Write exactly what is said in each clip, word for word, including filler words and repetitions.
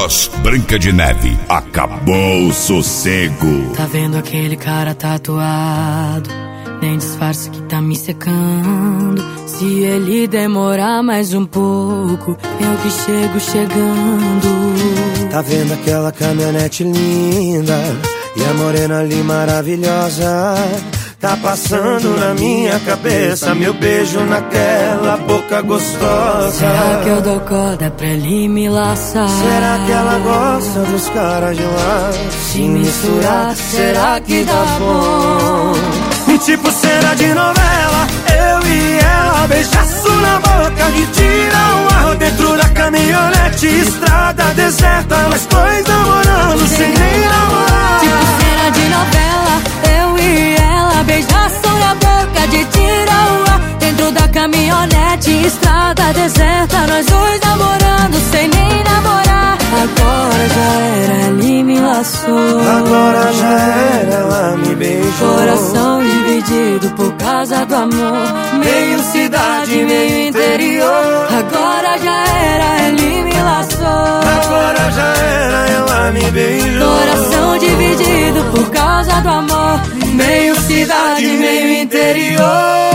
Campos, Branca de Neve, acabou o sossego. Tá vendo aquele cara tatuado? Nem disfarce que tá me secando. Se ele demorar mais um pouco, eu que chego chegando. Tá vendo aquela caminhonete linda e a morena ali maravilhosa? Tá passando na minha cabeça meu beijo naquela boca gostosa. Será que eu dou corda pra ele me laçar? Será que ela gosta dos caras de lá? Se misturar, será que dá bom? E tipo cena de novela, eu e ela, beijaço na boca, de tira o ar dentro da caminhonete, estrada deserta, nós dois namorando sem nem namorar. Tipo cena de novela, eu e ela, beijaço na boca, de tira o ar dentro da caminhonete, estrada deserta, nós dois namorando sem nem namorar. Agora já era, ele me laçou. Agora já era, ela me beijou. Coração dividido por causa do amor, meio cidade, meio interior. Agora já era, ele me laçou. Agora já era, ela me beijou. Coração dividido por causa do amor, meio cidade, meio interior.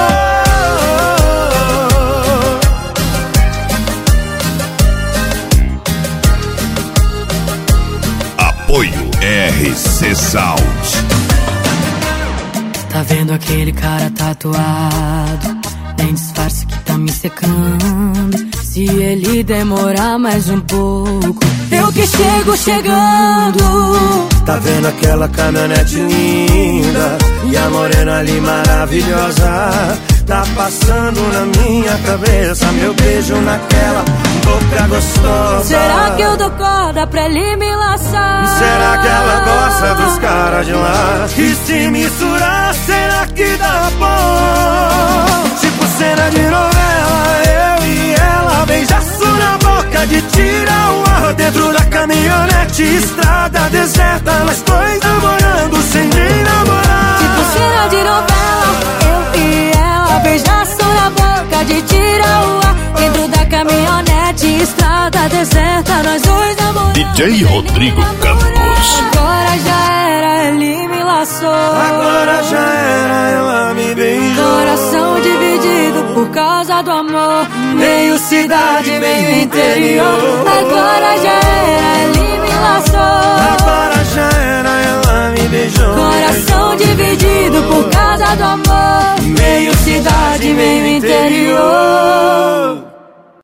Apoio R C Sound. Tá vendo aquele cara tatuado? Nem disfarce que tá me secando. Se ele demorar mais um pouco, eu que chego chegando. Tá vendo aquela caminhonete linda e a morena ali maravilhosa? Tá passando na minha cabeça meu beijo naquela boca gostosa. Será que eu dou corda pra ele me laçar? Será que ela gosta dos caras de lá? E se misturar, será que dá bom? Tipo cena de novela, eu e ela, beijaço na boca, de tira o ar dentro da caminhonete, estrada deserta, nós dois namorando sem nem namorar. Tipo cena de novela, eu e ela, beijaço na boca, de tira o ar dentro da caminhonete, estrada deserta, nós dois namorando. D J Rodrigo Campos. Agora já era, ele me laçou. Agora já era, ela me beijou. Coração dividido por causa do amor, meio cidade, meio interior. Agora já era, ele me laçou. Agora já era, ela me beijou. Coração dividido